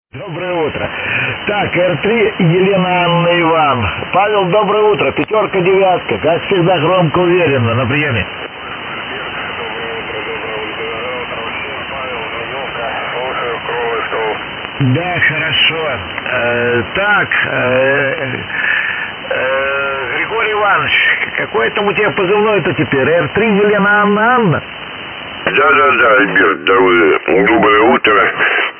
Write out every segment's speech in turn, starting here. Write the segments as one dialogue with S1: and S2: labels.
S1: Доброе утро. Так, Р3, Елена, Анна, Иван. Павел, доброе утро. Пятерка, девятка. Как всегда, громко, уверенно, на приеме. Да, хорошо. Григорий Иванович, какой там у тебя позывной-то теперь? Р3, Елена, Анна, Анна?
S2: Да, Альберт, доброе утро,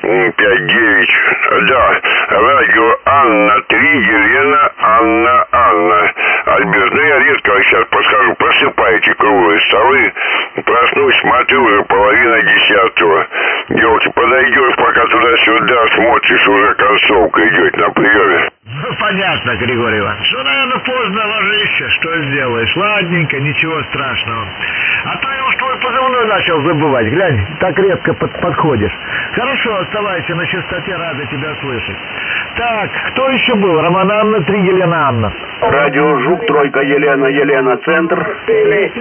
S2: 5-9, да, радио Анна-3, Елена, Анна. Альберт, я редко сейчас подхожу, просыпайте круглые столы, проснусь, смотрю, уже 9:30. Девки, подойдешь, пока туда-сюда смотришь, уже концовка идет на приеме.
S1: Ну, понятно, Григорий Иванович. Ну, наверное, поздно ложишься, что сделаешь. Ладненько, ничего страшного. А то я уж твой позывной начал забывать. Глянь, так редко подходишь. Хорошо, оставайся на чистоте, рада тебя слышать. Так, кто еще был? Роман Анна, 3, Елена, Анна.
S3: Радио Жук, тройка, Елена, центр.
S1: 3,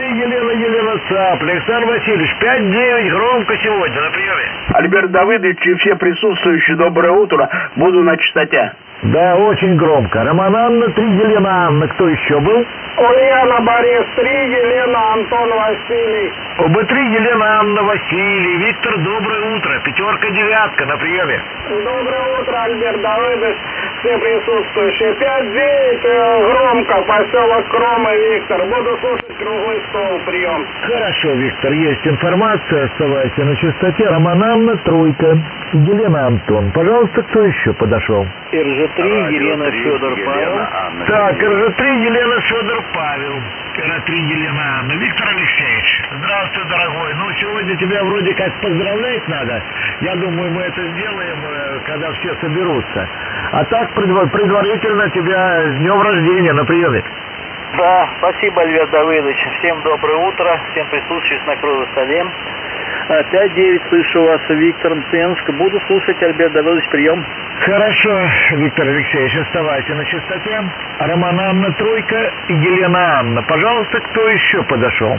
S1: Елена, Цап. Александр Васильевич, 5-9, громко сегодня на приеме.
S3: Альберт Давыдович и все присутствующие, доброе утро. Буду на чистоте.
S1: Да, очень громко. Роман Анна, 3, Елена, Анна. Кто еще был?
S4: Ульяна, Борис, 3, Елена, Антон, Василий.
S1: Оба 3, Елена, Анна, Василий. Виктор, доброе утро. Пятерка, девятка на приеме.
S4: Доброе утро, Альберт Давыдович, все присутствующие. 5-9, громко, поселок Кромы, Виктор. Буду слушать круглый стол, прием.
S1: Хорошо, Виктор, есть информация. Оставайся на чистоте. Роман Анна, тройка. Елена, Антон. Пожалуйста, кто еще подошел?
S5: РЖ-3, Елена, Федор, Павел.
S1: Так, РЖ-3, Елена, Федор, Павел. РЖ-3, Елена, Анна. Виктор Алексеевич, здравствуй, дорогой. Ну, сегодня тебя вроде как поздравлять надо. Я думаю, мы это сделаем, когда все соберутся. А так, предварительно тебя с днем рождения на приеме.
S5: Да, спасибо, Альберт Давыдович. Всем доброе утро, всем присутствующим на круглом столе. 5-9, слышу вас, Виктор Мценск. Буду слушать, Альберт Давыдович, прием.
S1: Хорошо, Виктор Алексеевич, оставайся на чистоте. Роман Анна, тройка, Елена, Анна. Пожалуйста, кто еще подошел?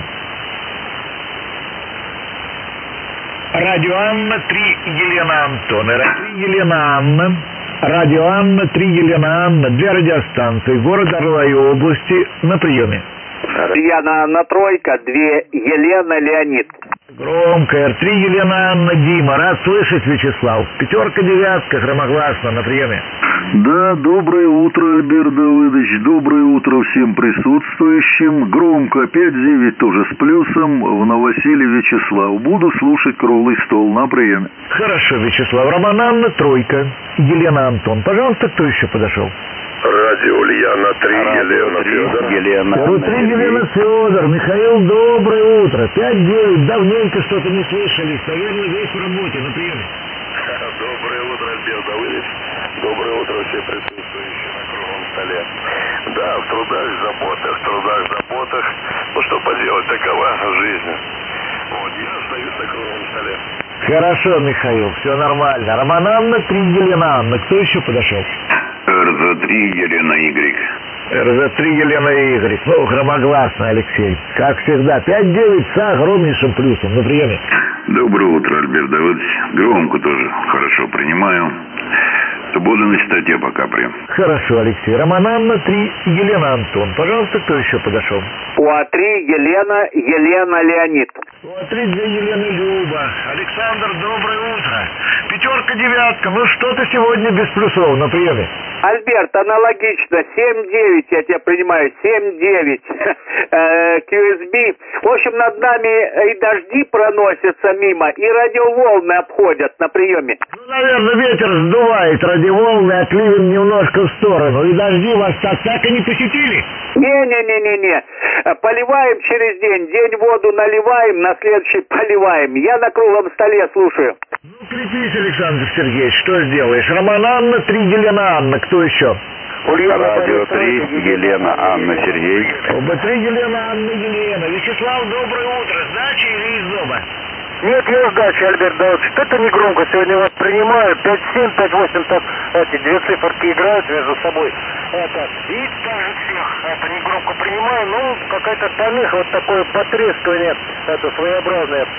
S1: Радио Анна, 3, Елена, Антон. 3, Елена, Анна. Радио Анна, 3, Елена, Анна. 2 радиостанции города Орла и области на приеме.
S3: Яна, Анна, тройка, 2, Елена, Леонид.
S1: Громко. Р3, Елена, Анна, Дима. Рад слышать, Вячеслав. Пятерка, девятка, громогласно на приеме.
S6: Да, доброе утро, Альберт Давыдович. Доброе утро всем присутствующим. Громко, 5-9 тоже с плюсом. В Новосиле Вячеслав. Буду слушать круглый стол на приеме.
S1: Хорошо, Вячеслав. Роман Анна, тройка. Елена, Антон. Пожалуйста, кто еще подошел?
S2: Радио Ульяна, 3, Елена, Федор.
S5: Елена,
S1: Р3, Елена, Федор. Михаил, доброе утро. 5-9. Давненько что-то не слышались. Наверное, весь в работе на приеме.
S2: Доброе утро, Альберт Давыдович. Доброе утро, все присутствующие на круглом столе. Да, в трудах, заботах. Ну, что поделать, такова жизнь. Вот, я остаюсь на круглом столе.
S1: Хорошо, Михаил, все нормально. Роман Анна, 3, Елена, Анна. Кто еще подошел?
S6: РЗ-3, Елена, Y.
S1: РЗ-3, Елена и Игорь. Ну, громогласно, Алексей. Как всегда, 5-9 с огромнейшим плюсом на приеме.
S6: Доброе утро, Альберт Давыдович. Громко тоже хорошо принимаю. Буду на чистоте пока прием.
S1: Хорошо, Алексей. Роман Анна, 3, Елена, Антон. Пожалуйста, кто еще подошел?
S3: УА-3, Елена, Леонид.
S1: УА-3, 2 Елены, Люба. Александр, доброе утро. Пятерка, девятка. Ну, что ты сегодня без плюсов на приеме?
S3: Альберт, аналогично, 7-9, я тебя принимаю, 7-9, QSB. В общем, над нами и дожди проносятся мимо, и радиоволны обходят на приеме.
S1: Ну, наверное, ветер сдувает радиоволны, а клевен немножко в сторону. И дожди вас так и не посетили?
S3: Не. Поливаем через день воду наливаем, на следующий поливаем. Я на круглом столе слушаю.
S1: Ну, крепись, Александр Сергеевич, что сделаешь? Роман Анна, 3, Елена, Анна. Кто еще?
S5: Радио 3, Елена, Анна, Сергей.
S1: Оба 3, Елена, Анна, Елена. Вячеслав, доброе утро. Сдача или из дома?
S4: Нет, я сдачи, Альберт Давыдович. Это не громко, сегодня вас принимаю. 5-7, 5-8, так эти две циферки играют между собой. И даже всех это не громко принимаю, но какая-то помеха, вот такое потрескивание, это своеобразное.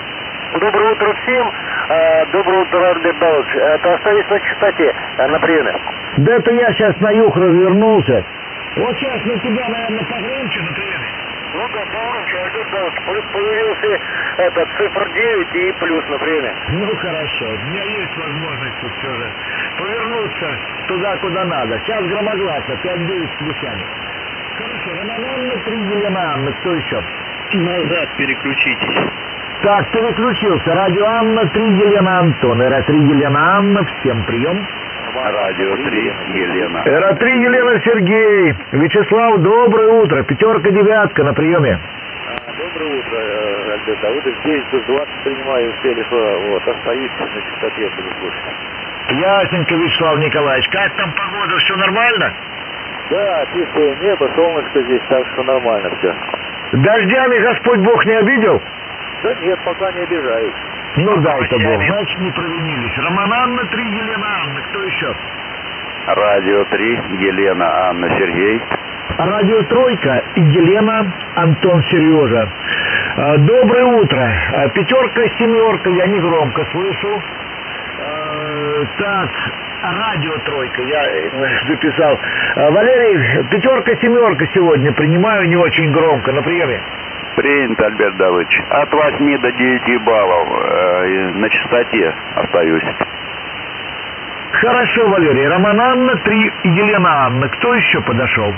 S4: Доброе утро всем. Доброе утро, Альберт Давыдович. Это оставить на частоте, на приеме.
S1: Да это я сейчас на юг развернулся. Вот сейчас на тебя, наверное, погромче на приеме.
S4: Ну да, погромче, Альберт Давыдович. Плюс появился этот цифр 9 и плюс на приеме.
S1: Ну хорошо, у меня есть возможность тут все же повернуться туда, куда надо. Сейчас громогласно, 5-9 с плюсами. Хорошо, Роман 3, Елена Анна, кто еще?
S5: Назад переключитесь.
S1: Так, переключился. Радио Анна, 3, Елена Антон. Эра-3, Елена Анна, всем прием.
S2: Радио 3, Елена.
S1: Эра-3, Елена Сергей. Вячеслав, доброе утро. 5, 9 на приеме.
S4: Доброе утро, Альберт Давыдович. 9 до 20 принимаю, успели, вот, остаюсь на частоте, буду слушать.
S1: Ясненько, Вячеслав Николаевич. Как там погода, все нормально?
S4: Да, чистое небо, солнышко здесь, так что нормально все.
S1: Дождями Господь Бог не обидел?
S4: Да нет, пока не обижаюсь.
S1: Ну дай-то Бог, значит не провинились. Роман Анна, 3, Елена Анна, кто еще?
S2: Радио 3, Елена, Анна, Сергей.
S1: Радио Тройка, Елена, Антон, Сережа. Доброе утро. 5, 7, я не громко слышу. Так, радио Тройка, я записал. Валерий, 5, 7 сегодня принимаю не очень громко, на приеме.
S2: Принято, Альберт Давыдович. От 8 до 9 баллов на частоте остаюсь.
S1: Хорошо, Валерий. Роман Анна, 3, Елена Анна. Кто еще подошел?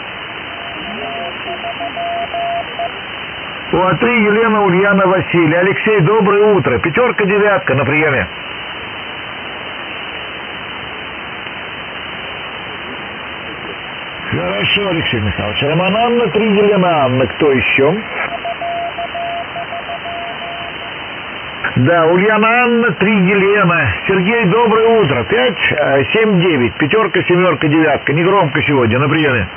S1: О, 3, Елена, Ульяна, Василий. Алексей, доброе утро. 5, 9 на приеме. Хорошо, Алексей Михайлович. Роман Анна, 3, Елена Анна. Кто еще? Да, Ульяна Анна, 3, Елена. Сергей, доброе утро. 5, 7, 9. 5, 7, 9. Не громко сегодня, на приеме.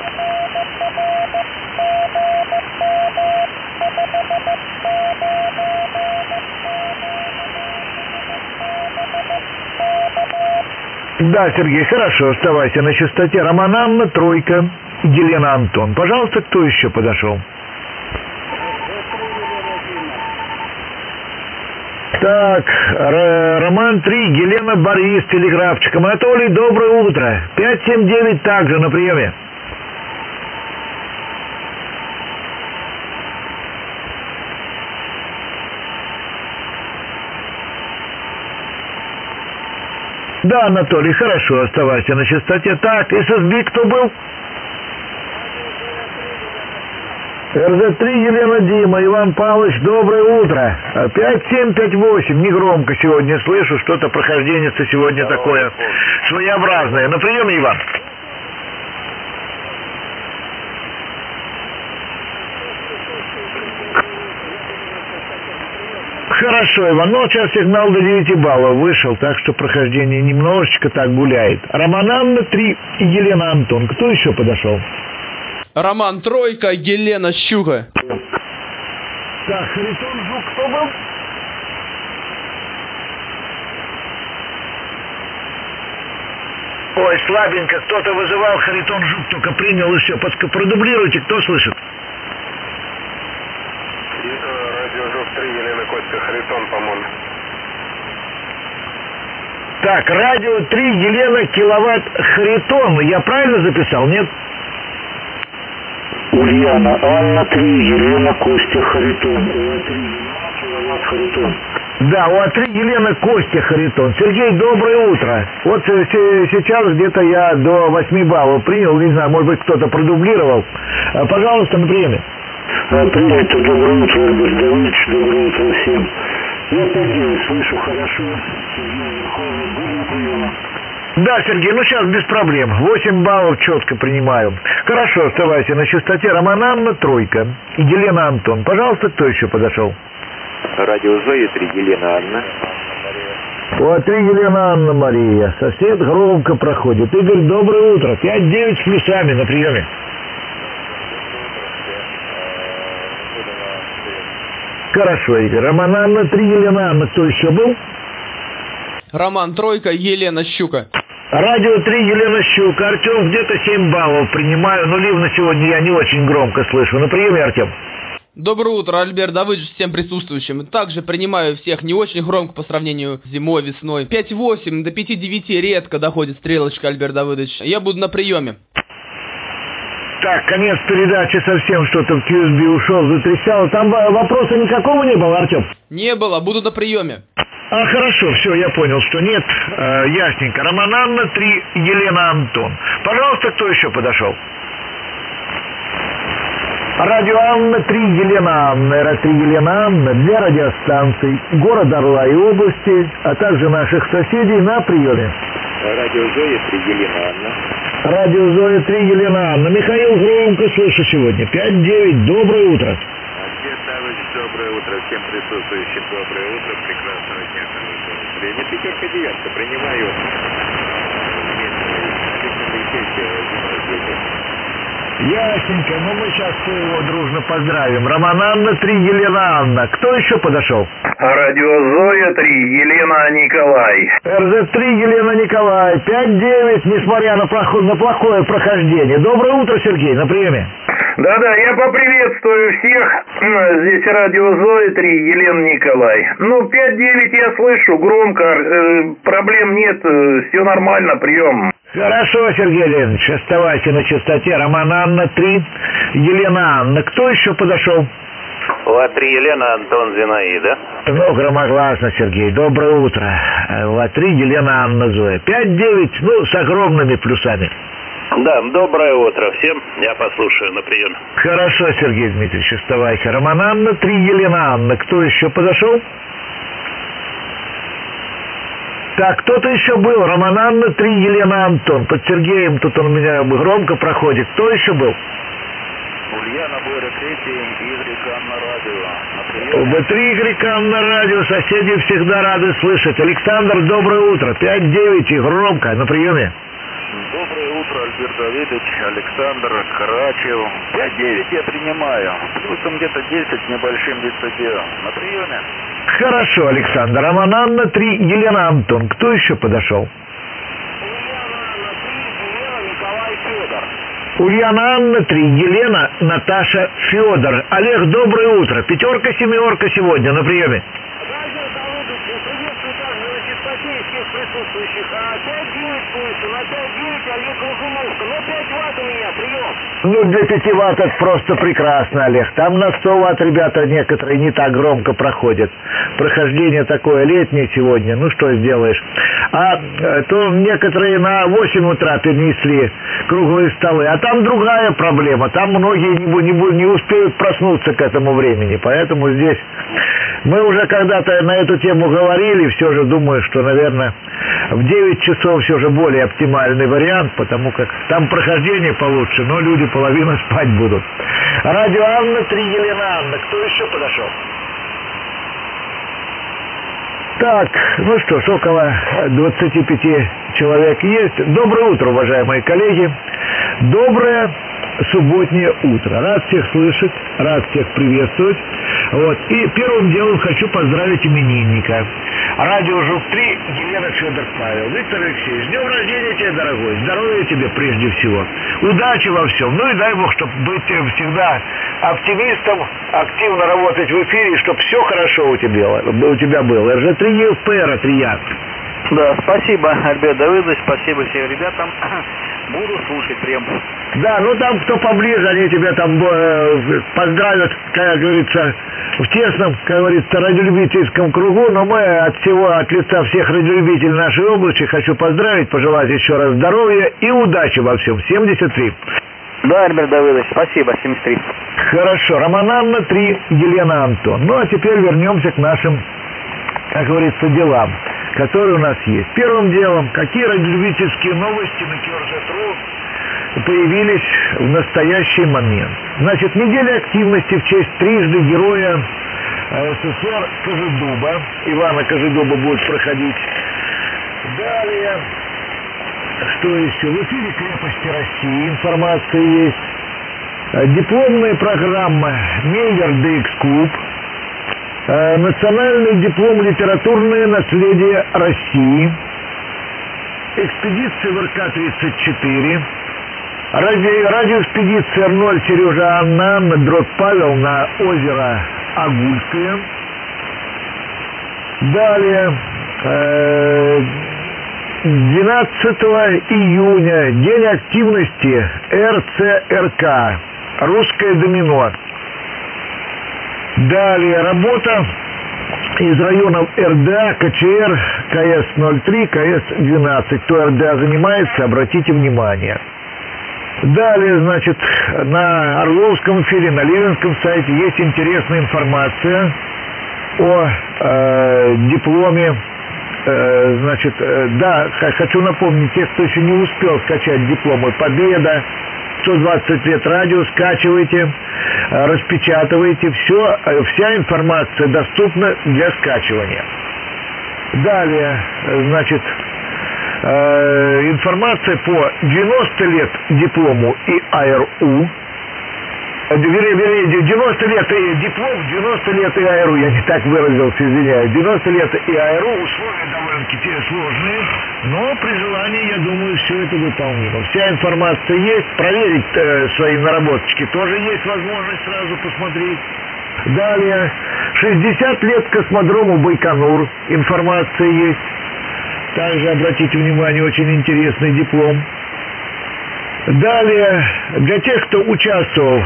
S1: Да, Сергей, хорошо, оставайся на частоте. Роман Анна, 3, Елена Антон. Пожалуйста, кто еще подошел? Так, Роман 3, Елена, Борис, телеграфчиком. Анатолий, доброе утро. 5, 7, 9 также на приеме. Да, Анатолий, хорошо, оставайся на частоте. Так, ССБ кто был? РЗ-3, Елена, Дима, Иван Павлович, доброе утро. 5, 7, 5, 8, не громко сегодня слышу, что-то прохождение сегодня такое своеобразное. На приеме, Иван. Хорошо, Иван, ну сейчас сигнал до 9 баллов вышел, так что прохождение немножечко так гуляет. Роман Анна, 3, Елена Антон. Кто еще подошел?
S7: Роман 3, Елена Щука.
S1: Так, Харитон Жук, кто был? Ой, слабенько, кто-то вызывал, Харитон Жук только принял и все. Продублируйте, кто слышит?
S2: Радио Жук 3, Елена, Костя, Харитон, по-моему.
S1: Так, радио 3, Елена, киловатт, Харитон. Я правильно записал, нет?
S6: Ульяна, Анна, 3, Елена, Костя, Харитон. Киловатт, Харитон.
S1: Да, у А3 Елена, Костя, Харитон. Сергей, доброе утро. Вот сейчас где-то я до 8 баллов принял, не знаю, может быть, кто-то продублировал. Пожалуйста, на приеме.
S6: Принято, доброе утро, Альберт Давыдович, доброе утро всем. Я 5-9 слышу хорошо.
S1: Да, Сергей, ну сейчас без проблем. 8 баллов четко принимаю. Хорошо, оставайся на частоте. Роман Анна, 3, Елена Антон. Пожалуйста, кто еще подошел?
S4: Радио Зои 3, Елена Анна.
S1: О, 3, Елена Анна Мария. Сосед громко проходит. Игорь, доброе утро. 5-9 с плюсами на приеме. Хорошо, Игорь. Роман Анна, 3, Елена Анна. Кто еще был?
S7: Роман 3, Елена Щука.
S1: Радио 3, Елена Щука. Артем, где-то 7 баллов принимаю. Но ливно сегодня я не очень громко слышу. На приеме, Артем.
S7: Доброе утро, Альберт Давыдович, всем присутствующим. Также принимаю всех не очень громко по сравнению с зимой, весной. 5-8, до 5-9 редко доходит стрелочка, Альберт Давыдович. Я буду на приеме.
S1: Так, конец передачи, совсем что-то в QSB ушел, затрясало. Там вопроса никакого не было, Артем?
S7: Не было, буду на приеме.
S1: А, хорошо, все, я понял, что нет. Ясненько. Роман Анна 3, Елена Антон. Пожалуйста, кто еще подошел? Радио Анна 3, Елена Анна, РА-3 Елена Анна для радиостанций города Орла и области, а также наших соседей на приеме.
S8: Радио Зоя 3, Елена Анна.
S1: Радио Зоя 3, Елена Анна. Михаил, громко слышу сегодня. 5-9, доброе утро.
S8: Альберт Давыдович, доброе утро. Всем присутствующим доброе утро. Прекрасного дня, хорошего настроения. Пятерка, девятка, принимаю.
S1: Ясненько, ну мы сейчас его дружно поздравим. Роман Анна 3, Елена Анна. Кто еще подошел?
S3: Радио Зоя 3, Елена Николай.
S1: РЗ-3, Елена Николай. 5-9, несмотря на плохое прохождение. Доброе утро, Сергей, на приеме.
S3: Да-да, я поприветствую всех. Здесь Радио Зоя 3, Елена Николай. Ну, 5-9 я слышу, громко, проблем нет, все нормально, прием.
S1: Хорошо, Сергей Леонидович, оставайся на частоте. Роман Анна 3, Елена Анна. Кто еще подошел?
S8: ЛА-3 Елена, Антон Зинаида.
S1: Ну, громогласно, Сергей. Доброе утро. ЛА-3 Елена Анна Зоя. 5-9, ну, с огромными плюсами.
S8: Да, доброе утро всем. Я послушаю на прием.
S1: Хорошо, Сергей Дмитриевич, оставайся. Роман Анна 3, Елена Анна. Кто еще подошел? Так, кто-то еще был. Роман Анна 3, Елена Антон. Под Сергеем тут он у меня громко проходит. Кто еще был?
S8: Ульяна Боря 3, Игорь на радио.
S1: УБ3 Игорь на радио. Соседи всегда рады слышать. Александр, доброе утро. 5-9 и громко на приеме.
S8: Доброе утро, Альберт Давидович, Александр, Карачев. 5-9 я принимаю. Плюсом где-то 10 с небольшим лицедеем. На приеме.
S1: Хорошо, Александр. Роман Анна 3, Елена Антон. Кто еще подошел? Ульяна Анна 3, Елена, Наташа, Федор. Олег, доброе утро. 5-4 сегодня на приеме. Ну, для 5 ватт это просто прекрасно, Олег. Там на 100 ватт ребята некоторые не так громко проходят. Прохождение такое летнее сегодня, ну что сделаешь. А то некоторые на 8 утра перенесли круглые столы. А там другая проблема. Там многие не успеют проснуться к этому времени. Поэтому здесь мы уже когда-то на эту тему говорили. Все же думаю, что, наверное, в 9 часов все же более оптимальный вариант, потому как там прохождение получше, но люди половину спать будут. Радио Анна 3, Елена Анна. Кто еще подошел? Так, ну что ж, около 25 человек есть. Доброе утро, уважаемые коллеги. Доброе субботнее утро. Рад всех слышать, рад всех приветствовать. Вот. И первым делом хочу поздравить именинника. Радио ЖУК-3, Елена Федор Павел. Виктор Алексеевич, с днем рождения тебе, дорогой. Здоровья тебе прежде всего. Удачи во всем. Ну и дай Бог, чтобы быть всегда оптимистом, активно работать в эфире, чтобы все хорошо у тебя было. РЖ-3 ЕФП, РА-3
S5: Да, спасибо, Альберт Давыдович, спасибо всем ребятам. Буду слушать прям.
S1: Да, ну там кто поближе, они тебя там поздравят, как говорится, в тесном, как говорится, радиолюбительском кругу. Но мы от лица всех радиолюбителей нашей области хочу поздравить, пожелать еще раз здоровья и удачи во всем. 73.
S5: Да, Альберт Давыдович, спасибо, 73.
S1: Хорошо, Роман Анна 3, Елена Антон. Ну а теперь вернемся к нашим, как говорится, делам, которые у нас есть. Первым делом, какие радиолюбительские новости на QRZ.ru появились в настоящий момент. Значит, неделя активности в честь трижды героя СССР Кожедуба. Ивана Кожедуба будет проходить. Далее, что еще? В эфире «Крепости России» информация есть. Дипломная программа «Мейер ДХ Клуб». Национальный диплом «Литературное наследие России», экспедиция в РК-34, Радиоэкспедиция 0 Сережа Анна, дробь Павел на озеро Агульское. Далее, 12 июня, день активности РЦРК, русское домино. Далее, работа из районов РДА, КЧР, КС-03, КС-12. Кто РДА занимается, обратите внимание. Далее, значит, на Орловском эфире, на Ленинском сайте есть интересная информация о дипломе. Значит, да, хочу напомнить, тех, кто еще не успел скачать дипломы «Победа», 120 лет радио, скачивайте, распечатывайте, вся информация доступна для скачивания. Далее, значит, информация по 90 лет диплому ИАРУ, вернее, 90 лет диплом, 90 лет ИАРУ, я не так выразился, извиняюсь, 90 лет ИАРУ, условия довольно-таки сложные, но при желании, я думаю, все это выполнимо. Вся информация есть, проверить свои наработочки тоже есть возможность сразу посмотреть. Далее, 60 лет космодрому Байконур, информация есть. Также, обратите внимание, очень интересный диплом. Далее, для тех, кто участвовал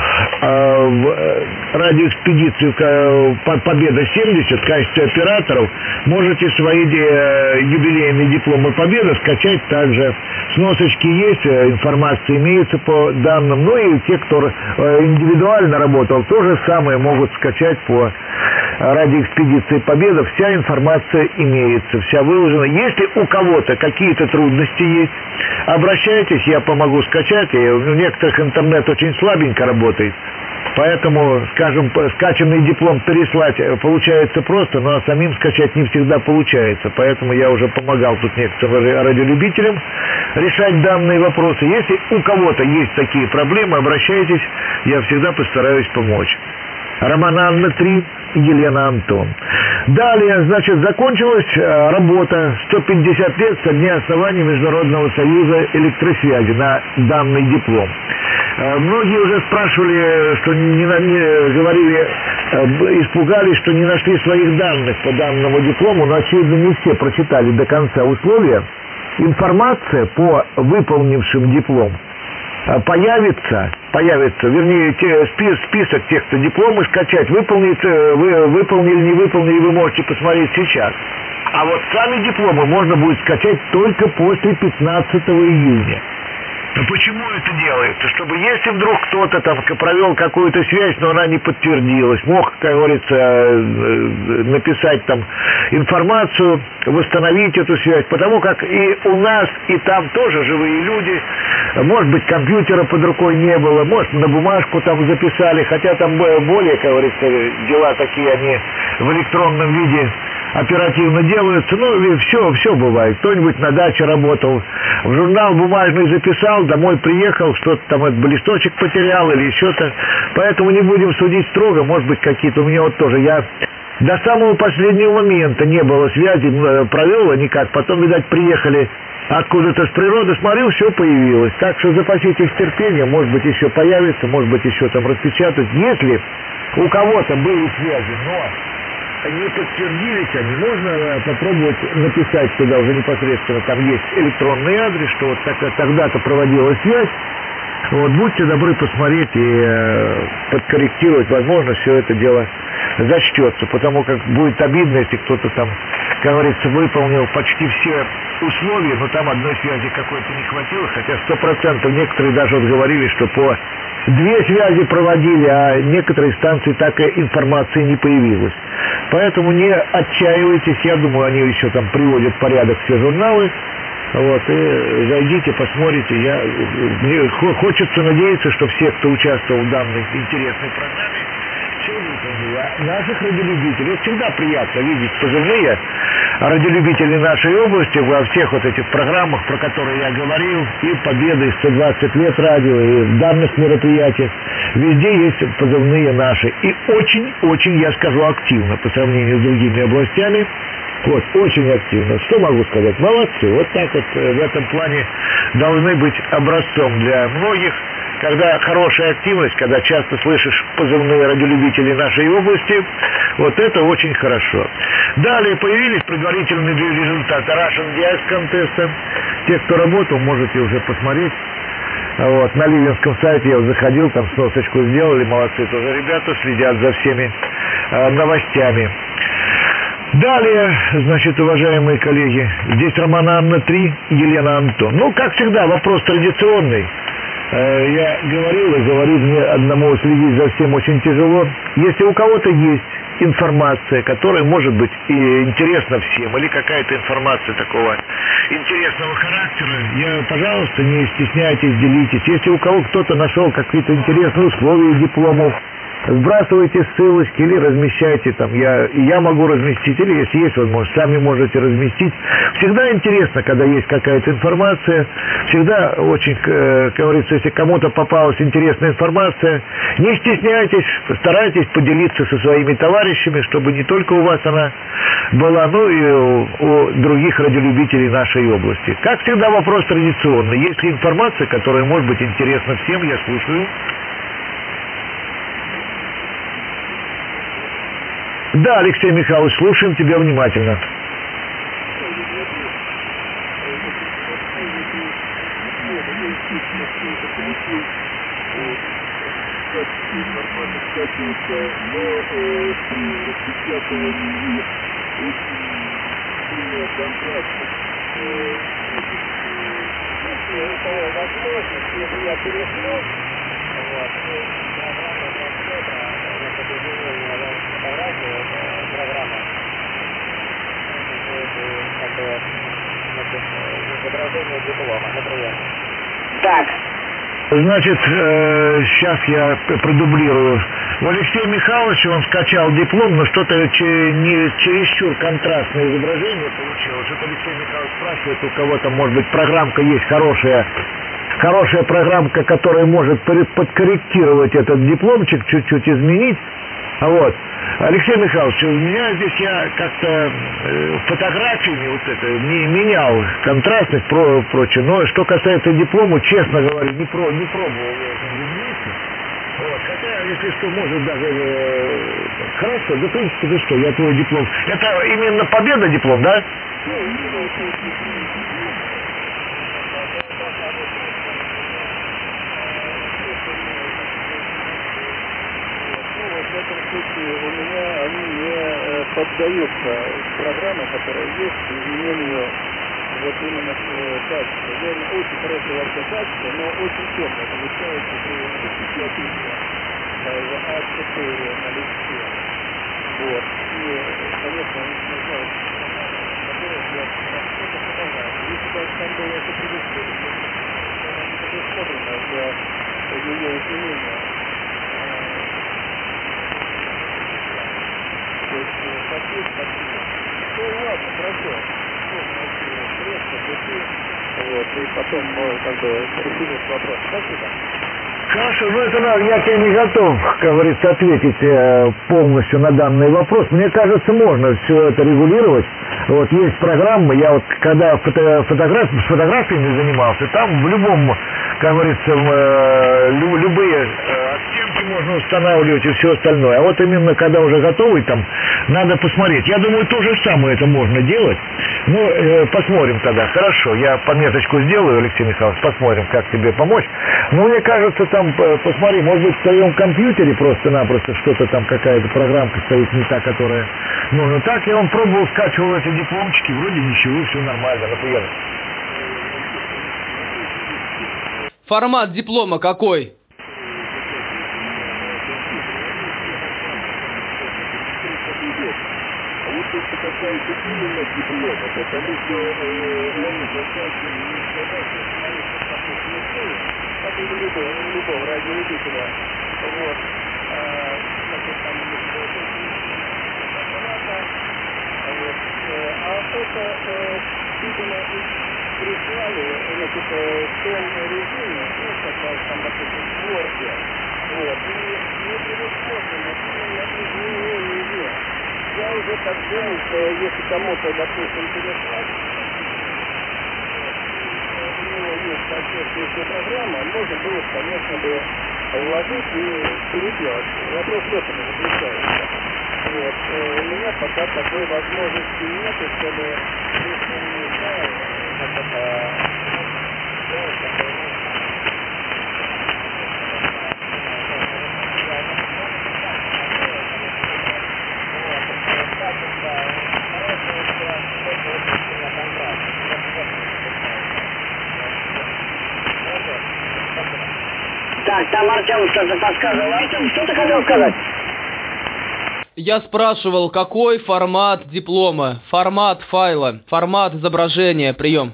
S1: в радиоэкспедиции «Победа-70» в качестве операторов, можете свои юбилейные дипломы «Победа» скачать также. Сносочки есть, информация имеется по данным. Ну и те, кто индивидуально работал, то же самое могут скачать по радиоэкспедиции «Победа». Вся информация имеется, вся выложена. Если у кого-то какие-то трудности есть, обращайтесь, я помогу скачать. У некоторых интернет очень слабенько работает, поэтому, скажем, скачанный диплом переслать получается просто, но самим скачать не всегда получается. Поэтому я уже помогал тут некоторым радиолюбителям решать данные вопросы. Если у кого-то есть такие проблемы, обращайтесь, я всегда постараюсь помочь. Роман Анна 3, Елена Антон. Далее, значит, закончилась работа 150 лет со дня основания Международного союза электросвязи на данный диплом. Многие уже спрашивали, что говорили, испугались, что не нашли своих данных по данному диплому, но, очевидно, не все прочитали до конца условия. Информация по выполнившим диплом появится, вернее, список тех, кто дипломы скачать, выполнили, не выполнили, вы можете посмотреть сейчас. А вот сами дипломы можно будет скачать только после 15 июня. Почему это делается? Чтобы если вдруг кто-то там провел какую-то связь, но она не подтвердилась, мог, как говорится, написать там информацию, восстановить эту связь, потому как и у нас, и там тоже живые люди, может быть, компьютера под рукой не было, может, на бумажку там записали, хотя там более, как говорится, дела такие, они в электронном виде оперативно делаются, ну, все бывает. Кто-нибудь на даче работал, в журнал бумажный записал, домой приехал, что-то там этот листочек потерял или еще-то. Поэтому не будем судить строго, может быть, какие-то у меня вот тоже, я до самого последнего момента не было связи, провел никак, потом, видать, приехали откуда-то с природы, смотрю, все появилось. Так что запаситесь терпением, может быть, еще появится, может быть, еще там распечатать. Если у кого-то были связи, но не подтвердились они, можно попробовать написать туда уже непосредственно, там есть электронный адрес, что вот тогда-то проводилась связь. Вот, будьте добры посмотреть и подкорректировать, возможно, все это дело зачтется, потому как будет обидно, если кто-то там, как говорится, выполнил почти все условия, но там одной связи какой-то не хватило, хотя 100% некоторые даже вот говорили, что по 2 связи проводили, а некоторые станции так и информации не появилось. Поэтому не отчаивайтесь, я думаю, они еще там приводят в порядок все журналы. Вот, и зайдите, посмотрите. Мне хочется надеяться, что все, кто участвовал в данной интересной программе, все выполнили. А наших радиолюбителей, это всегда приятно видеть позывные радиолюбителей нашей области во всех вот этих программах, про которые я говорил, и «Победы», 120 лет радио, и в данных мероприятиях. Везде есть позывные наши. И очень, я скажу, активно по сравнению с другими областями. Вот, очень активно. Что могу сказать? Молодцы. Вот так вот в этом плане должны быть образцом для многих. Когда хорошая активность, когда часто слышишь позывные радиолюбителей нашей области, вот это очень хорошо. Далее появились предварительные результаты Russian Dice Contest. Те, кто работал, можете уже посмотреть. Вот, на ливенском сайте я заходил, там сносочку сделали, молодцы тоже ребята, следят за всеми новостями. Далее, значит, уважаемые коллеги, здесь Романа Анна 3, Елена Антон. Ну, как всегда, вопрос традиционный. Я говорил и говорю, мне одному следить за всем очень тяжело. Если у кого-то есть информация, которая может быть и интересна всем, или какая-то информация такого интересного характера, пожалуйста, не стесняйтесь, делитесь. Если у кого кто-то нашел какие-то интересные условия дипломов, сбрасывайте ссылочки или размещайте там. Я могу разместить, или если есть возможность, сами можете разместить. Всегда интересно, когда есть какая-то информация. Всегда очень, как говорится, если кому-то попалась интересная информация, не стесняйтесь, старайтесь поделиться со своими товарищами, чтобы не только у вас она была, но и у других радиолюбителей нашей области. Как всегда, вопрос традиционный. Есть ли информация, которая может быть интересна всем, я слушаю. Да, Алексей Михайлович, слушаем тебя внимательно.
S3: Так.
S1: Значит, сейчас я продублирую. У Алексея Михайловича он скачал диплом, но что-то не чересчур контрастное изображение получилось. Вот Алексей Михайлович спрашивает, у кого-то, может быть, программка есть хорошая программка, которая может подкорректировать этот дипломчик, чуть-чуть изменить. Вот. Алексей Михайлович, у меня здесь я как-то фотографиями вот это не менял контрастность, прочее. Но что касается диплома, честно говоря, не пробовал я этим заниматься. Вот. Хотя, если что, может даже хорошо, да в принципе, да что, я твой диплом. Это именно победа диплом, да?
S8: В этом случае у меня они не поддаются программе, которая есть, изменению вот именно качества. Я очень хорошее вообще качество, но очень темно получается при записке А4 на листе. Вот. И, конечно, не знаю, которое я что-то помогаю. Если бы там было это предусмотрено для ее изменения. Ну ладно, хорошо. Вот, и потом как бы решили вопрос. Спасибо.
S1: Хорошо, ну это я тебе не готов, как говорится, ответить полностью на данный вопрос. Мне кажется, можно все это регулировать. Вот есть программы, я вот когда с фотографиями занимался, там в любом, как говорится, любые оттенки можно устанавливать и все остальное. А вот именно когда уже готовый, там надо посмотреть. Я думаю, то же самое это можно делать. Ну, посмотрим тогда. Хорошо, я пометочку сделаю, Алексей Михайлович, посмотрим, как тебе помочь. Но мне кажется, там, посмотри, может быть, в твоем компьютере просто-напросто что-то там, какая-то программка стоит не та, которая нужна. Так я пробовал, скачивал эти дипломчики, вроде ничего, все нормально, например.
S7: Формат диплома какой?
S8: Любого радиолюбителя. Вот. Значит, там а это, видимо, прислали, значит, в том режиме, ну, как раз там, допустим, в Word. Вот. И не предусмотрено именно изменение. Я уже так делал, если кому-то, допустим, переслать, у него есть соответствующая программа, можно было, конечно, бы вложить и переделать. Вопрос в этом и заключается. Вот. У меня пока такой возможности нет, чтобы, если не знаю, как это делать,
S9: Так, там Артем что-то подсказывал. Артем, что ты хотел сказать?
S7: Я спрашивал, какой формат диплома, формат файла, формат изображения, прием.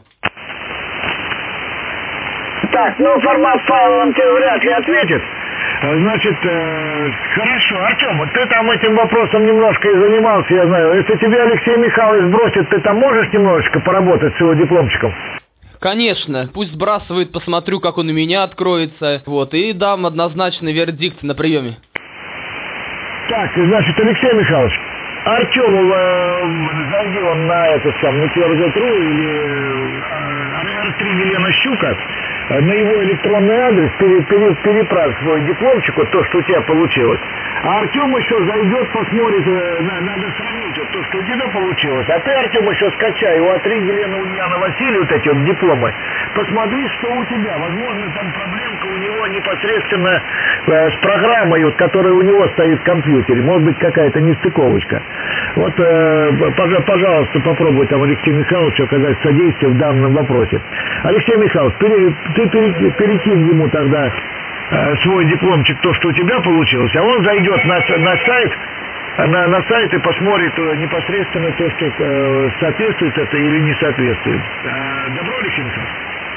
S1: Так, ну формат файла он тебе вряд ли ответит. Значит, хорошо, Артем, ты там этим вопросом немножко и занимался, я знаю. Если тебе Алексей Михайлович бросит, ты там можешь немножечко поработать с его дипломчиком?
S7: Конечно, пусть сбрасывает, посмотрю, как он у меня откроется, вот, и дам однозначный вердикт на приеме.
S1: Так, значит, Алексей Михайлович, Артему зайди он на это сам, на Кирзет.ру или R3 Елена Щука, на его электронный адрес переправь свой дипломчик, вот то, что у тебя получилось. А Артем еще зайдет, посмотрит, надо сравнить вот то, что у тебя получилось. А ты, Артем, еще скачай у А3 Елены Ульяна Василия вот эти вот дипломы. Посмотри, что у тебя. Возможно, там проблемка у него непосредственно с программой, вот, которая у него стоит в компьютере. Может быть, какая-то нестыковочка. Вот, пожалуйста, попробуй там Алексею Михайловичу оказать содействие в данном вопросе. Алексей Михайлович, ты перекинь ему тогда свой дипломчик, то, что у тебя получилось, а он зайдет на сайт, на сайт и посмотрит непосредственно то, что соответствует это или не соответствует. Добро, Алексей Михайлович?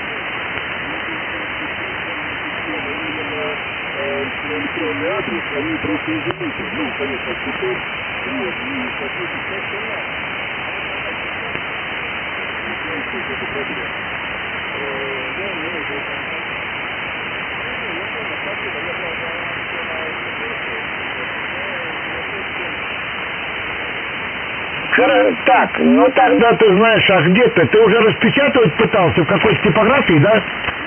S8: электронный адрес, они просто измените. Ну, конечно, теперь нет, не соответствует так, что надо. Это проблема. Да, мне уже
S1: Так, ну тогда ты знаешь, а где ты? Ты уже распечатывать пытался в какой-то типографии, да?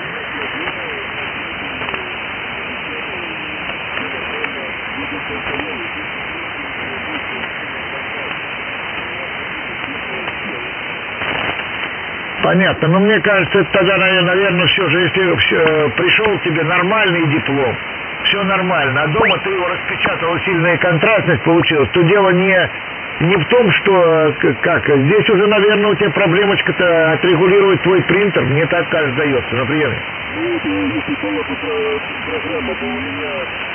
S1: Понятно, но мне кажется, это тогда, наверное, все же, если пришел тебе нормальный диплом, все нормально, а дома ты его распечатал, сильная контрастность получилась, то дело не в том, что, здесь уже, наверное, у тебя проблемочка-то отрегулировать твой принтер, мне так, кажется, дается, например.
S8: Ну, это, если программа, то у меня,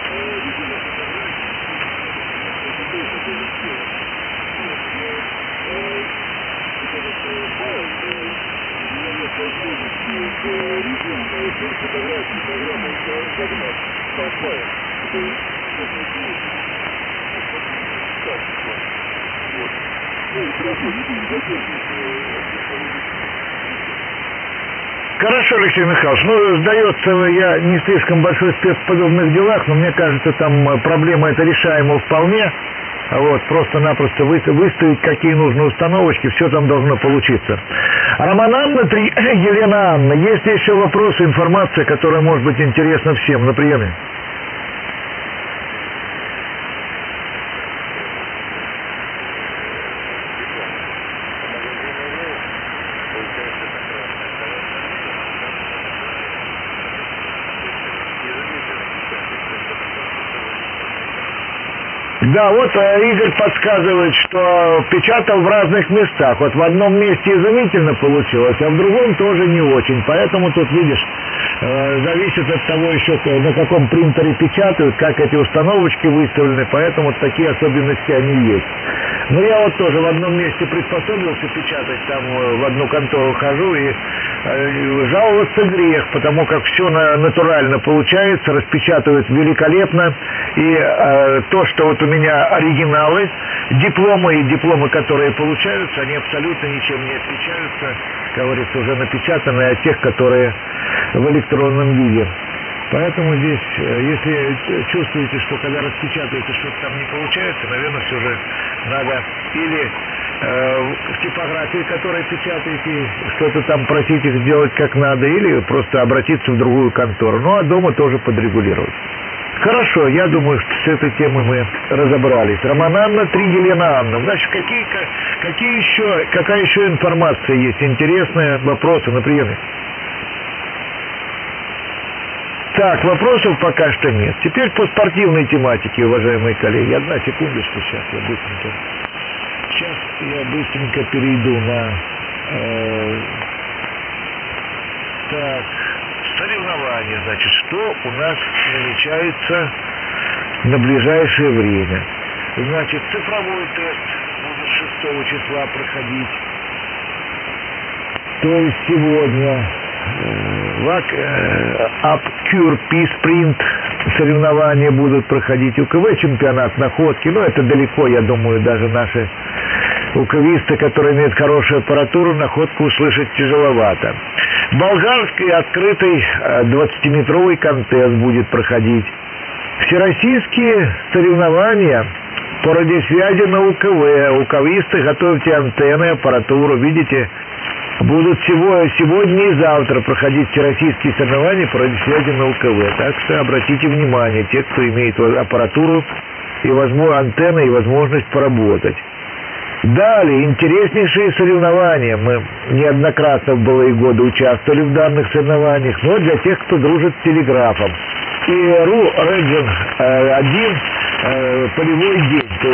S1: Хорошо, Алексей Михайлович, ну, сдается, я не слишком большой спец в подобных делах, но мне кажется, там проблема эта решаема вполне. Вот, просто-напросто выставить какие нужны установочки, все там должно получиться. Роман Анна, Елена Анна, есть еще вопросы, информация, которая может быть интересна всем на приеме? Да, вот Игорь подсказывает, что печатал в разных местах. Вот в одном месте изумительно получилось, а в другом тоже не очень. Поэтому тут, видишь, зависит от того еще, на каком принтере печатают, как эти установочки выставлены. Поэтому вот такие особенности они есть. Но я вот тоже в одном месте приспособился печатать, там в одну контору хожу, и жаловаться грех, потому как все натурально получается, распечатывают великолепно. И то, что вот у меня оригиналы, дипломы, которые получаются, они абсолютно ничем не отличаются, как говорится, уже напечатанные от тех, которые в электронном виде. Поэтому здесь, если чувствуете, что когда распечатаете, что-то там не получается, наверное, все же надо или в типографии, которой печатаете, что-то там просить их сделать как надо, или просто обратиться в другую контору. Ну, а дома тоже подрегулировать. Хорошо, я думаю, что с этой темой мы разобрались. Роман Анна, 3 Елена Анна. Значит, какая еще информация есть? Интересные вопросы на приеме? Так, вопросов пока что нет. Теперь по спортивной тематике, уважаемые коллеги. Одна секундочку, сейчас я быстренько перейду на... так, соревнования, значит, что у нас намечается на ближайшее время. Значит, цифровой тест будет 6 числа проходить. То есть сегодня Апкюр Пи-спринт соревнования будут проходить, УКВ чемпионат находки, но это далеко, я думаю, даже наши УКВисты, которые имеют хорошую аппаратуру, находку услышать тяжеловато. Болгарский открытый 20-метровый контест будет проходить. Всероссийские соревнования по радиосвязи на УКВ. УКВисты, готовьте антенны, аппаратуру, видите, будут сегодня и завтра проходить всероссийские соревнования по радиосвязи на УКВ. Так что обратите внимание, те, кто имеет аппаратуру и антенны, и возможность поработать. Далее, интереснейшие соревнования. Мы неоднократно в былые годы участвовали в данных соревнованиях, но для тех, кто дружит с телеграфом. ИРУ Region 1 полевой день, то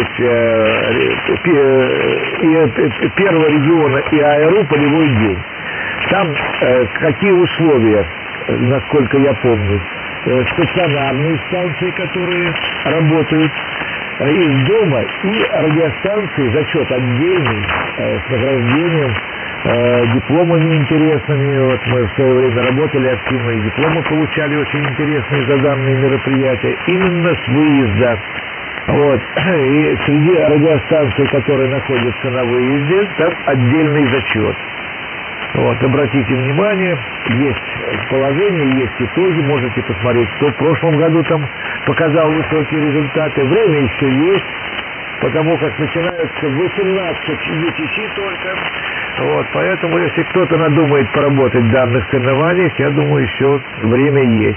S1: есть первого региона ИАРУ полевой день. Там какие условия, насколько я помню, стационарные станции, которые работают из дома, и радиостанции, зачет отдельный, с награждением, дипломами интересными. Вот мы в свое время работали активно, и дипломы получали очень интересные за данные мероприятия, именно с выезда. Вот. И среди радиостанций, которые находятся на выезде, там отдельный зачет. Вот, обратите внимание, есть положение, есть итоги, можете посмотреть, кто в прошлом году там показал высокие результаты. Время еще есть, потому как начинаются 18 UTC только. Вот, поэтому, если кто-то надумает поработать в данных соревнованиях, я думаю, еще время есть.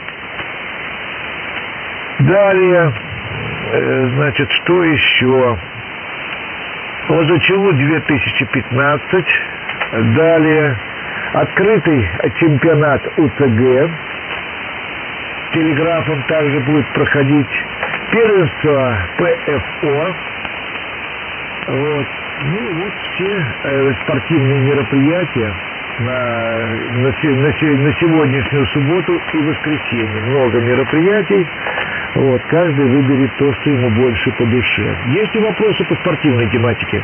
S1: Далее, значит, что еще? ОЗЧУ 2015. Далее, открытый чемпионат УЦГ. Телеграфом также будет проходить первенство ПФО. Вот. Ну вот все спортивные мероприятия на сегодняшнюю субботу и воскресенье. Много мероприятий. Вот. Каждый выберет то, что ему больше по душе. Есть ли вопросы по спортивной тематике?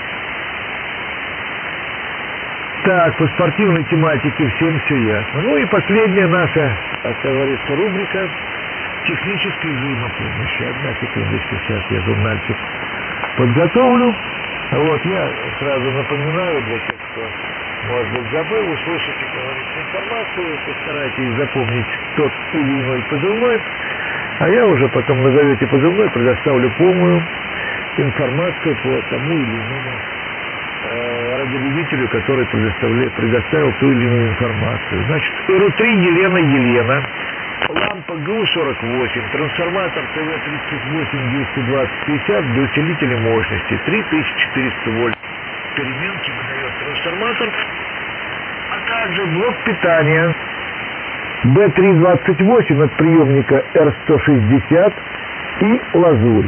S1: Так, по спортивной тематике всем все ясно. Ну и последняя наша, как говорится, рубрика технической взаимопомощи. Одна секундочка, сейчас я журнальчик подготовлю. Вот, я сразу напоминаю для тех, кто, может быть, забыл, услышите, говорится, информацию, постарайтесь запомнить тот или иной позывной, а я уже потом назовете позывной, предоставлю полную информацию по тому или иному радиолюбителю, который предоставил ту или иную информацию. Значит, РУ-3 Елена, лампа ГУ-48, трансформатор ТВ-38-220-50 для усилителя мощности, 3400 вольт. Переменки выдает трансформатор, а также блок питания Б328 от приемника Р160 и лазурь.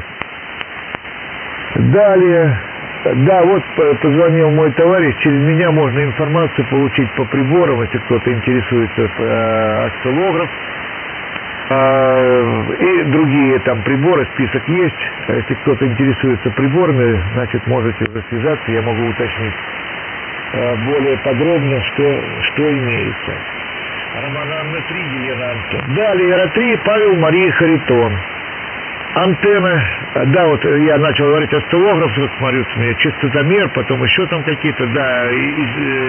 S1: Далее, да, вот позвонил мой товарищ, через меня можно информацию получить по приборам, если кто-то интересуется, осциллограф и другие там приборы, список есть. Если кто-то интересуется приборами, значит, можете уже связаться, я могу уточнить более подробно, что имеется. Роман Анна 3, Елена Антон. Далее РА-3, Павел Мария Харитон. Антенна, да, вот я начал говорить осциллограф, вот смотрю, у меня частотомер, потом еще там какие-то, да,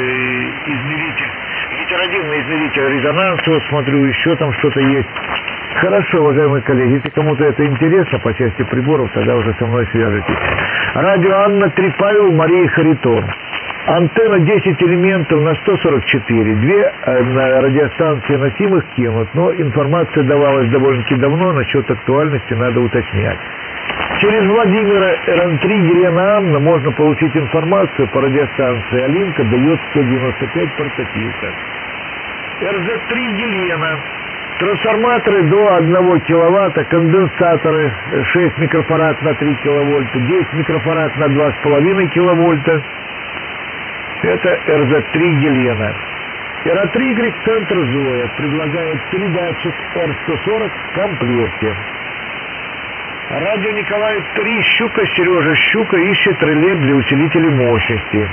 S1: измеритель, гетеродинный измеритель резонанса, вот смотрю, еще там что-то есть. Хорошо, уважаемые коллеги, если кому-то это интересно по части приборов, тогда уже со мной свяжитесь. Радио Анна 3 Павел, Мария Харитон. Антенна 10 элементов на 144. 2 на радиостанции носимых кинут, но информация давалась довольно-таки давно, насчет актуальности надо уточнять. Через Владимира РН3 Елена Анна можно получить информацию по радиостанции. Алинка дает 195 портативка. РЗ-3 Елена. Трансформаторы до 1 киловатта, конденсаторы 6 микрофарад на 3 киловольта, 10 микрофарад на 2,5 киловольта. Это РЗ-3 Елена. РА-3Y центр Зоя предлагает передатчик Р-140 в комплекте. Радио Николай 3 Щука, Сережа Щука ищет реле для усилителей мощности.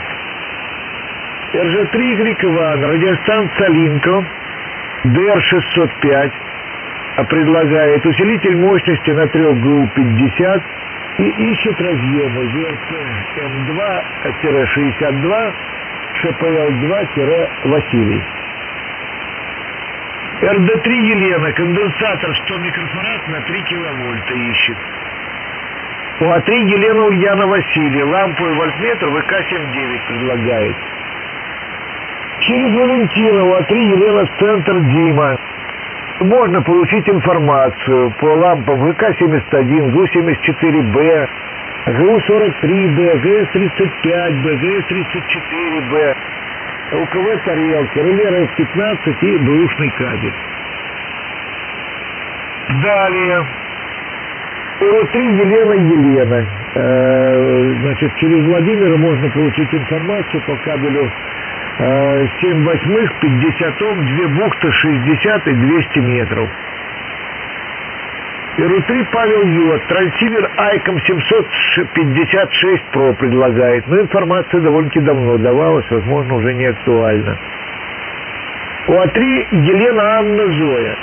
S1: РЖ-3Y Иван, радиостанция Линко, ДР-605 предлагает усилитель мощности на 3 ГУ-50 и ищет разъемы ВРЦ-М2-62, ШПЛ-2-Василий. РД-3 Елена, конденсатор 100 микрофарад на 3 киловольта ищет. УА-3 Елена Ульяна Василий, лампу и вольтметр ВК-79 предлагает. Через Валентина УА-3 Елена Центр Дима. Можно получить информацию по лампам ВК-71, ГУ-74Б, ГУ-43Б, ГС-35Б, ГС-34Б, УКВ тарелки, реле РФ-15 и бэушный кабель. Далее. УР-3 Елена. Значит, через Владимира можно получить информацию по кабелю 7 восьмых, 50 Ом, 2 бухты, 60 и 200 метров. РУ-3 Павел Йод, трансивер Айком 756 Pro предлагает. Но информация довольно-таки давно давалась, возможно, уже не актуальна. УА-3 Елена Анна Зоя.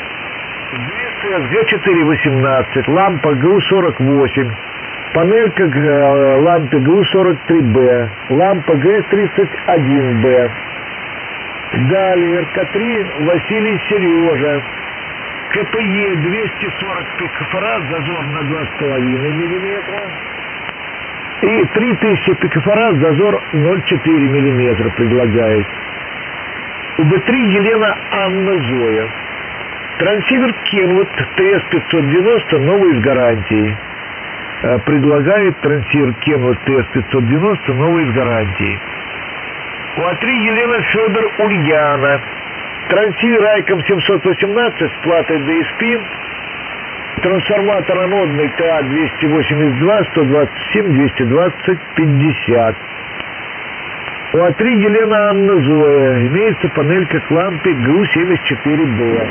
S1: Г418, лампа ГУ-48, панелька лампы ГУ-43Б, лампа ГС-31Б. Далее РК-3 Василий Сережа. КПЕ 240 пикофарад, зазор на 2,5 мм. И 3000 пикофарад, зазор 0,4 мм предлагает. УБ-3 Елена Анна Зоя. Трансивер Kenwood TS-590, новый с гарантией. Предлагает трансивер Kenwood TS-590, новый с гарантией. УА-3 Елена Федор Ульяна. Трансивер Айком 718 с платой DSP. Трансформатор анодный ТА-282, 127, 220, 50. УА-3 Елена Анна Зоя. Имеется панелька к лампе ГУ-74Б.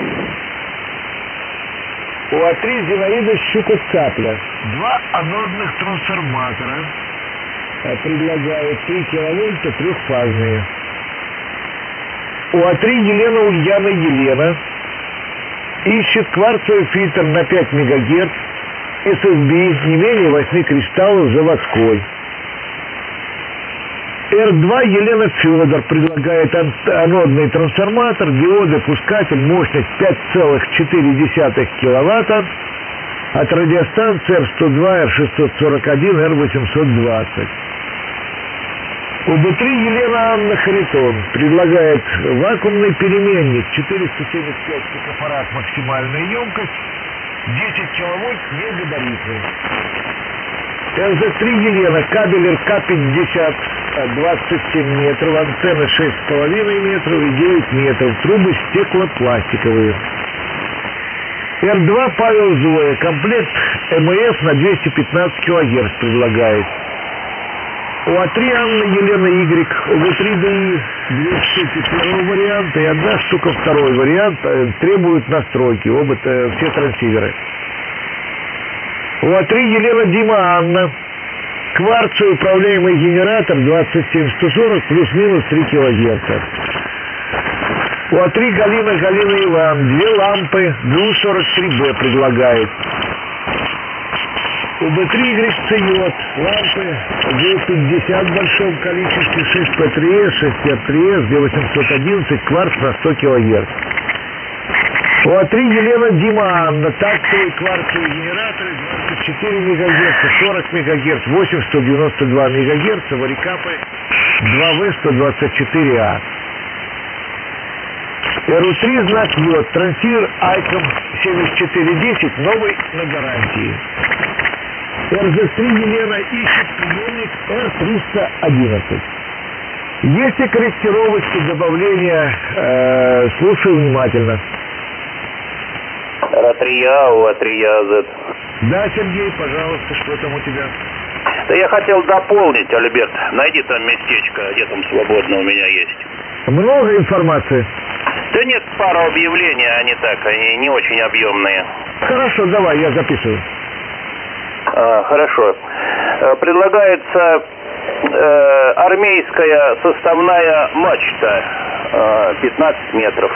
S1: УА-3 Зинаида Щука-Цапля. 2 анодных трансформатора. Предлагают 3 киловольта, трехфазные. УА-3 Елена Ульяна Елена. Ищет кварцевый фильтр на 5 МГц. SSB не менее 8 кристаллов, заводской. Р2 Елена Федор предлагает анодный трансформатор, диоды, пускатель, мощность 5,4 киловатта от радиостанции Р102, Р641, Р820. УБ-3 Елена Анна Харитон предлагает вакуумный переменник 475 пикофарад максимальная емкость, 10 киловольт негабаритный. РЗ-3 Елена, кабель РК-50, 27 метров, антенны 6,5 метров и 9 метров, трубы стеклопластиковые. Р2 Павел Зоя, комплект МФ на 215 кГц предлагает. УА-3 Анна Елена Y, УВ-3 ДИ, 2 штуки первого варианта и 1 штука второй вариант, требуют настройки, оба все трансиверы. УА-3 Елена Дима Анна, кварцевый управляемый генератор 27140 плюс-минус 3 кГц. УА-3 Галина Иван, 2 лампы ГУ-43Б предлагает. УБ-3 YCJ, лампы ГУ-50 в большом количестве, 6 P3S, 6 R3S, G811, кварц на 100 кГц. О, 3 Елена Дима Анна, тактовые кварцевые генераторы, 24 МГц, 40 МГц, 8 192 МГц, варикапы 2В 124А. РУ-3 знак йод, трансивер Айком 7410, новый на гарантии. РЗ-3 Елена ищет приемник R311. Есть ли корректировочки, добавления? Слушаю внимательно.
S4: А3Я, У3Я,
S1: Да, Сергей, пожалуйста, что там у тебя?
S4: Да я хотел дополнить, Альберт. Найди там местечко, где там свободно у меня есть.
S1: Много информации?
S4: Да нет, пара объявлений, они не очень объемные.
S1: Хорошо, давай, я записываю.
S4: Хорошо. Предлагается армейская составная мачта 15 метров.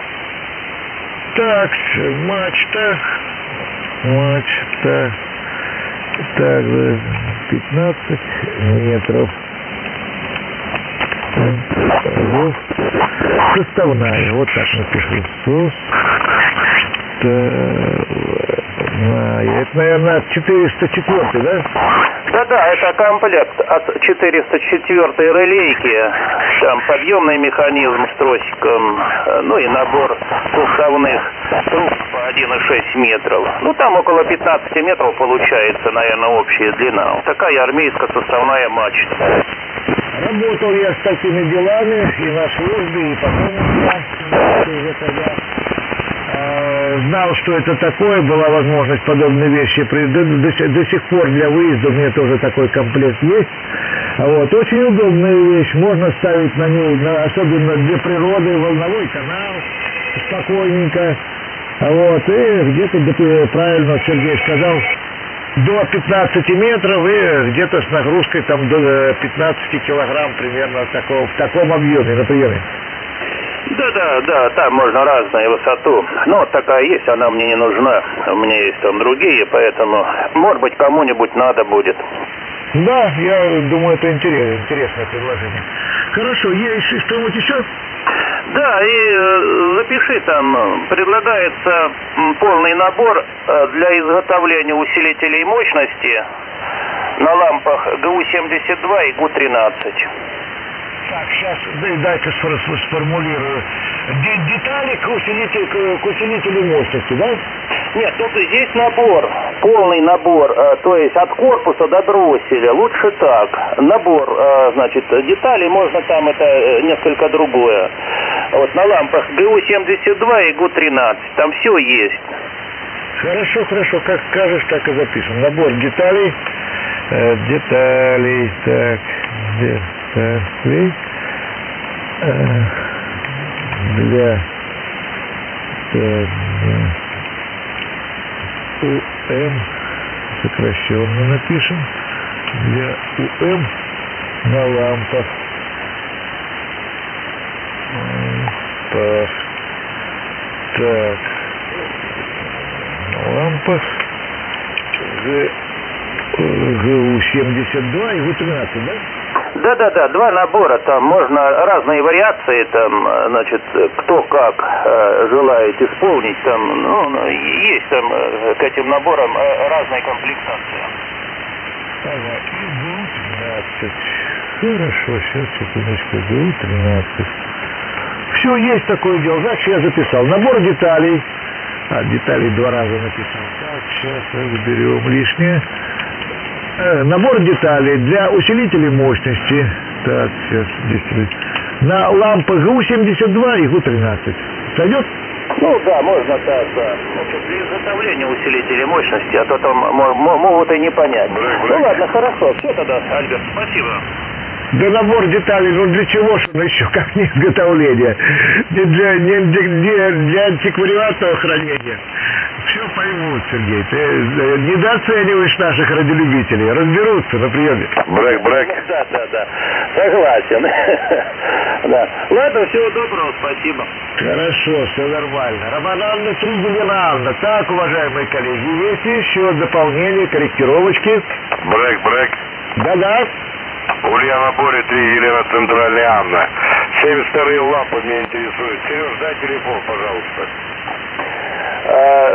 S1: Так, мачта, так, 15 метров. Составная, вот так напишу. Это, наверное, 404, да?
S4: Да, это комплект от 404 релейки. Там подъемный механизм с тросиком, ну и набор суставных труб по 1,6 метров. Ну, там около 15 метров получается, наверное, общая длина. Такая армейская составная мачта.
S1: Работал я с такими делами и на службе, и потом уже тогда знал, что это такое, была возможность подобные вещи. До сих пор для выезда у меня тоже такой комплект есть. Вот. Очень удобная вещь, можно ставить на ней, особенно для природы, волновой канал, спокойненько. Вот. И где-то, правильно Сергей сказал, до 15 метров и где-то с нагрузкой там до 15 килограмм примерно в таком объеме, на приеме.
S4: Да, там можно разную высоту. Но вот такая есть, она мне не нужна. У меня есть там другие, поэтому, может быть, кому-нибудь надо будет.
S1: Да, я думаю, это интересное предложение. Хорошо, есть что-нибудь еще?
S4: Да, и запиши там, предлагается полный набор для изготовления усилителей мощности на лампах ГУ-72 и ГУ-13.
S1: Так, сейчас дайте сформулирую. Детали к усилителю мощности, да?
S4: Нет, тут здесь набор, полный набор, то есть от корпуса до дросселя, лучше так. Набор, значит, деталей, можно там это несколько другое. Вот на лампах ГУ-72 и ГУ-13, там все есть.
S1: Хорошо, как скажешь, так и запишем. Набор деталей, так, деталей, для УМ, сокращенно напишем, для УМ на лампах. Так, на лампах ГУ-72 и ГУ-13, да?
S4: Да, два набора, там можно разные вариации, там, значит, кто как желает исполнить, там, ну, есть там к этим наборам разные комплектации.
S1: Ага, и ГУ-13. Хорошо, сейчас, секундочку, ГУ-13. Все, есть такое дело, значит, я записал. Набор деталей. Деталей 2 раза написал. Так, сейчас разберем лишнее. Набор деталей для усилителей мощности. Так, сейчас здесь. На лампы ГУ-72 и ГУ-13. Сойдет?
S4: Ну да, можно так, да. Значит, для изготовления усилителей мощности, а то там могут и не понять. Ну ладно, хорошо. Все тогда, Альберт, спасибо.
S1: Да набор деталей, ну для чего же он еще, как не изготовление? Не для антиквариатного хранения. Все поймут, Сергей. Ты недооцениваешь наших радиолюбителей. Разберутся на приеме.
S2: Брейк.
S4: Да. Согласен. Да. Ладно, всего доброго, спасибо.
S1: Хорошо, все нормально. Роман Анна, 3 Елена Анна. Так, уважаемые коллеги, есть еще дополнения, корректировочки?
S2: Брейк.
S1: Да.
S2: Ульяна Боря, 3 Елена Центральная Анна. 72-е лампы меня интересуют. Сереж, дай телефон, пожалуйста.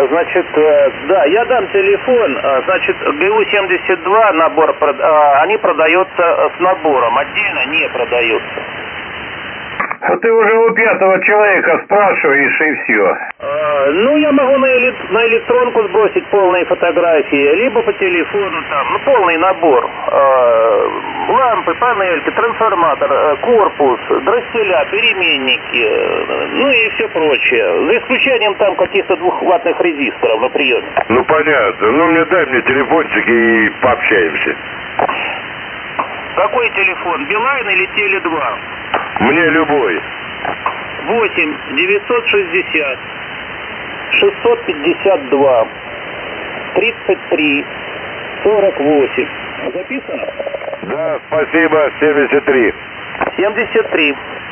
S4: Значит, да, я дам телефон. Значит, ГУ-72 набор, они продаются с набором, отдельно не продаются.
S1: А ты уже у 5-го человека спрашиваешь и все.
S4: Ну, я могу на электронку сбросить полные фотографии, либо по телефону там, ну, полный набор. Лампы, панельки, трансформатор, корпус, дросселя, переменники, ну и все прочее. За исключением там каких-то 2-ваттных резисторов на приеме.
S2: Ну, понятно. Ну, дай мне телефончик и пообщаемся.
S4: Какой телефон, Билайн или Теле2?
S2: Мне любой.
S4: 8 960 652 33 48. Записано?
S2: Да, спасибо, 73.
S4: 73.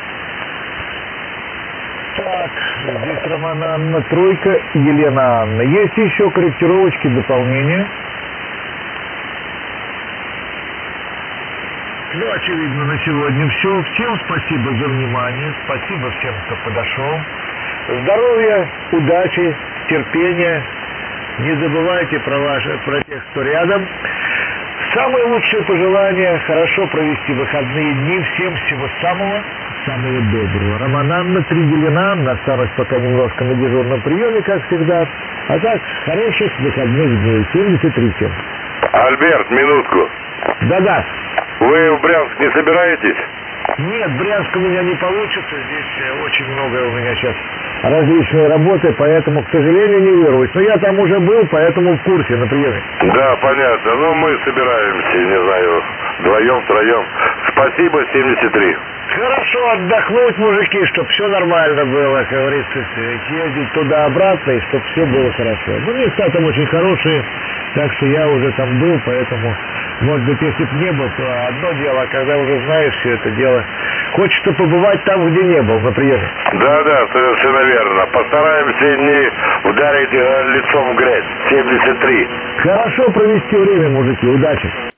S1: Так, здесь Романа Анна, тройка, Елена Анна. Есть еще корректировочки, дополнения? Ну, очевидно, на сегодня все. Всем спасибо за внимание. Спасибо всем, кто подошел. Здоровья, удачи, терпения. Не забывайте про тех, кто рядом. Самые лучшие пожелания. Хорошо провести выходные дни. Всем всего самого доброго. Роман Анна, 3 Елена Анна. Осталось пока немножко на дежурном приеме, как всегда. А так, хороших выходных дней. 73 всем.
S2: Альберт, минутку.
S1: Да-да.
S2: Вы в Брянск не собираетесь?
S1: Нет, Брянск у меня не получится. Здесь очень много у меня сейчас различные работы, поэтому, к сожалению, не вырвусь. Но я там уже был, поэтому в курсе на приеме.
S2: Да, понятно. Ну, мы собираемся, не знаю, вдвоем, втроем. Спасибо, 73.
S1: Хорошо отдохнуть, мужики, чтобы все нормально было, как говорится, ездить туда-обратно, и чтобы все было хорошо. Ну, места там очень хорошие, так что я уже там был, поэтому, может быть, если бы не был, то одно дело, а когда уже знаешь все это дело, хочется побывать там, где не был, на приеме.
S2: Да, совершенно верно. Постараемся не ударить лицом в грязь. 73.
S1: Хорошо провести время, мужики, удачи.